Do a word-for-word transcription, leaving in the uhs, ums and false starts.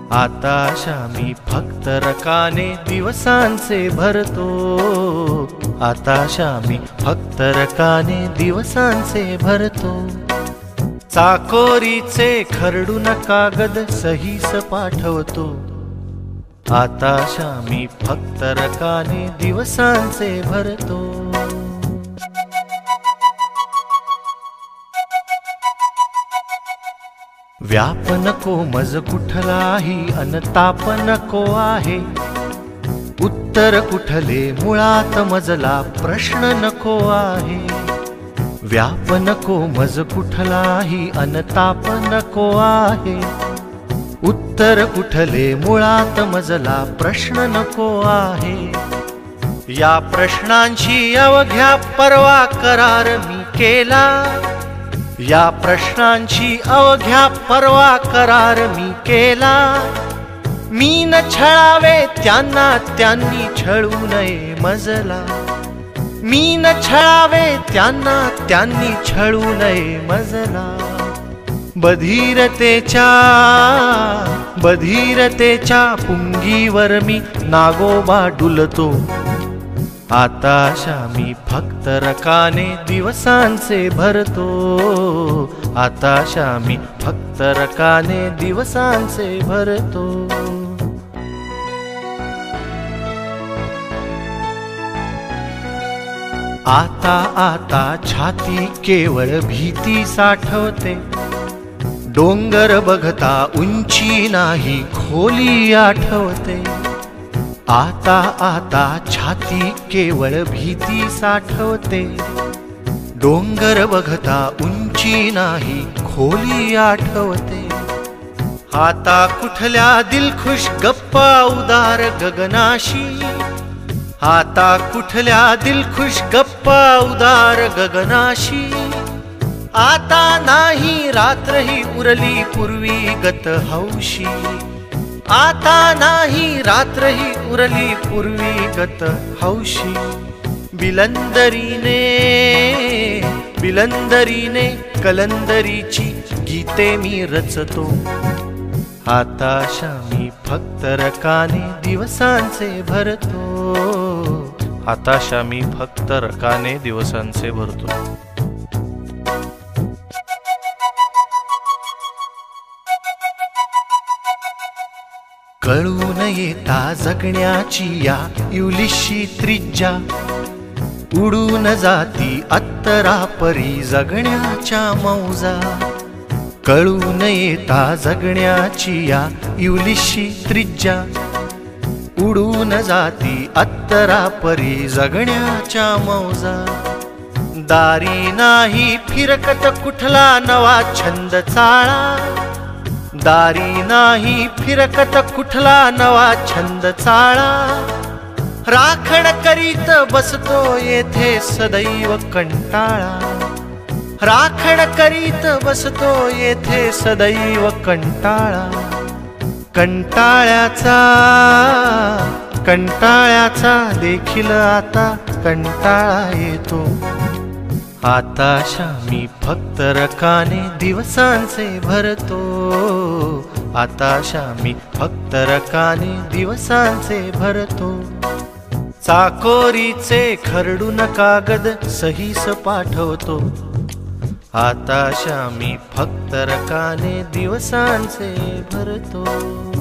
आताशा मी फक्त रकाने दिवसांचे भरतो, आताशा मी फक्त रकाने दिवसांचे भरतो। चाकोरीचे खरडून कागद सहीस पाठवतो, आताशा मी फक्त रकाने दिवसांचे भरतो। व्याप नको मज कुठलाही अनताप नको आहे, उत्तर कुठले मुळात मजला प्रश्न नको आहे। व्याप नको मज कुठलाही अनताप नको आहे, उत्तर कुठले मुळात मजला प्रश्न नको आहे। या प्रश्नांची अवघ्या परवा करार मी केला, या प्रश्नांची अवघ्या परवा करार मी केला। मी न छळावे त्यांना त्यांनी छळू नये मजला, मी न छळावे त्यांना त्यांनी छळू नये मजला। बधिरतेच्या बधिरतेच्या पुंगीवर मी नागोबा डुलतो, आताशा मी फक्त रकाने दिवसांचे भरतो, आताशा मी फक्त रकाने दिवसांचे भरतो। आता आता छाती केवळ भीती साठवते, डोंगर बघता उंची नाही खोली आठवते। आता आता छाती केवळ भीती साठवते, डोंगर बघता उंची नाही खोली आठवते। आता कुठल्या दिलखुश गप्पा उदार गगनाशी, आता कुठल्या दिलखुश गप्पा उदार गगनाशी। आता नाही रात्रही उरली पूर्वी गत हौशी, आता नाही रात्रही उरली पूर्वी गत हौशी। बिलंदरीने बिलंदरीने कलंदरीची गीते मी रचतो, आताशा मी फक्त रकाने दिवसांचे भरतो, आताशा मी फक्त रकाने दिवसांचे भरतो। कळून येता जगण्याची या इवलिशी त्रिज्या, उडून जाती अत्तरापरी जगण्याच्या मौजा। कळून येता जगण्याची या इवलिशी त्रिज्या, उडून जाती अत्तरापरी जगण्याच्या मौजा। दारी नाही फिरकत कुठला नवा छंद चाळा, दारी नाही फिरकत कुठला नवा छंद चाळा। राखण करीत बसतो येथे सदैव कंटाळा, राखण करीत बसतो येथे सदैव कंटाळा। कंटाळ्याचा कंटाळ्याचा देखील आता कंटाळा येतो, आताशा मी फक्त रकाने दिवसांचे भरतो, आताशा मी फक्त रकाने दिवसांचे भरतो। चाकोरीचे खरडून कागद सहीस पाठवतो, आताशा मी फक्त रकाने दिवसांचे भरतो।